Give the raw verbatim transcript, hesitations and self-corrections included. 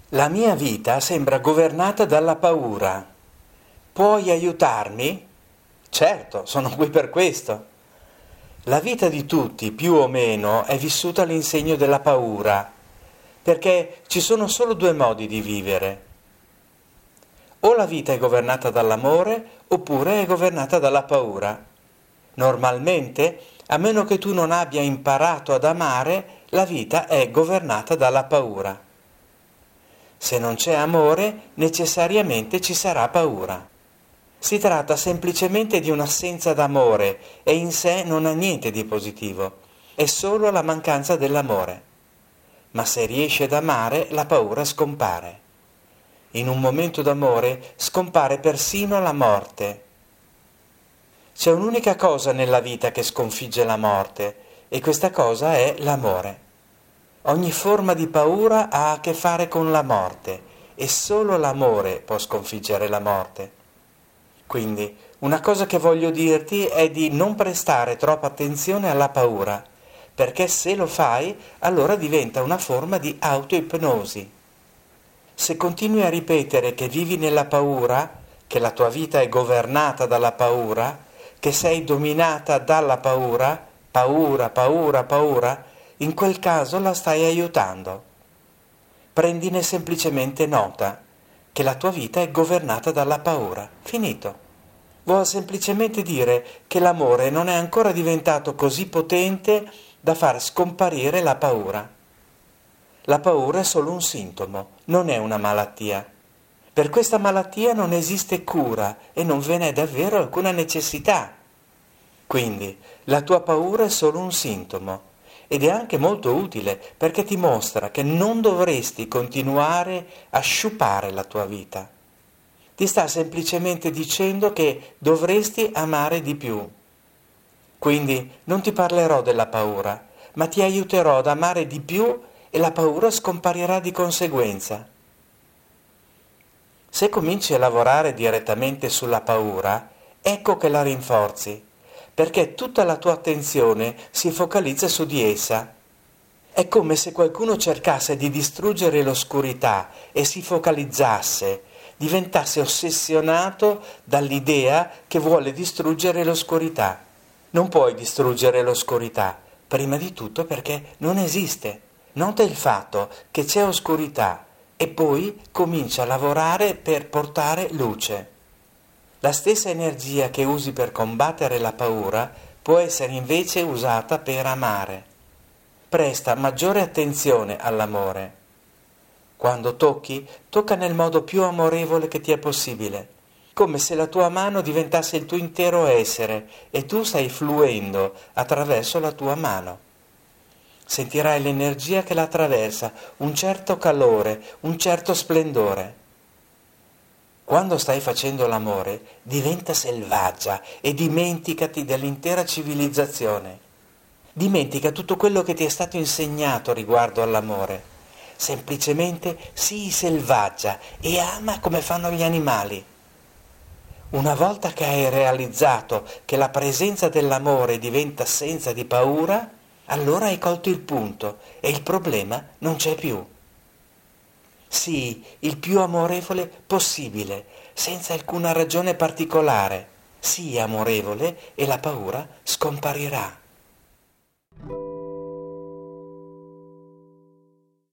La mia vita sembra governata dalla paura. Puoi aiutarmi? Certo, sono qui per questo. La vita di tutti, più o meno, è vissuta all'insegno della paura, perché ci sono solo due modi di vivere. O la vita è governata dall'amore, oppure è governata dalla paura. Normalmente, a meno che tu non abbia imparato ad amare, la vita è governata dalla paura. Se non c'è amore, necessariamente ci sarà paura. Si tratta semplicemente di un'assenza d'amore e in sé non ha niente di positivo, è solo la mancanza dell'amore. Ma se riesci ad amare, la paura scompare. In un momento d'amore scompare persino la morte. C'è un'unica cosa nella vita che sconfigge la morte, e questa cosa è l'amore. Ogni forma di paura ha a che fare con la morte e solo l'amore può sconfiggere la morte. Quindi, una cosa che voglio dirti è di non prestare troppa attenzione alla paura, perché se lo fai, allora diventa una forma di autoipnosi. Se continui a ripetere che vivi nella paura, che la tua vita è governata dalla paura, che sei dominata dalla paura, paura, paura, paura, in quel caso la stai aiutando. Prendine semplicemente nota, che la tua vita è governata dalla paura. Finito. Vuol semplicemente dire che l'amore non è ancora diventato così potente da far scomparire la paura. La paura è solo un sintomo, non è una malattia. Per questa malattia non esiste cura e non ve n'è davvero alcuna necessità. Quindi, la tua paura è solo un sintomo. Ed è anche molto utile perché ti mostra che non dovresti continuare a sciupare la tua vita. Ti sta semplicemente dicendo che dovresti amare di più. Quindi non ti parlerò della paura, ma ti aiuterò ad amare di più e la paura scomparirà di conseguenza. Se cominci a lavorare direttamente sulla paura, ecco che la rinforzi, perché tutta la tua attenzione si focalizza su di essa. È come se qualcuno cercasse di distruggere l'oscurità e si focalizzasse, diventasse ossessionato dall'idea che vuole distruggere l'oscurità. Non puoi distruggere l'oscurità, prima di tutto perché non esiste. Nota il fatto che c'è oscurità e poi comincia a lavorare per portare luce. La stessa energia che usi per combattere la paura può essere invece usata per amare. Presta maggiore attenzione all'amore. Quando tocchi, tocca nel modo più amorevole che ti è possibile, come se la tua mano diventasse il tuo intero essere e tu stai fluendo attraverso la tua mano. Sentirai l'energia che la attraversa, un certo calore, un certo splendore. Quando stai facendo l'amore, diventa selvaggia e dimenticati dell'intera civilizzazione. Dimentica tutto quello che ti è stato insegnato riguardo all'amore. Semplicemente sii selvaggia e ama come fanno gli animali. Una volta che hai realizzato che la presenza dell'amore diventa assenza di paura, allora hai colto il punto e il problema non c'è più. Sii il più amorevole possibile, senza alcuna ragione particolare. Sii amorevole e la paura scomparirà.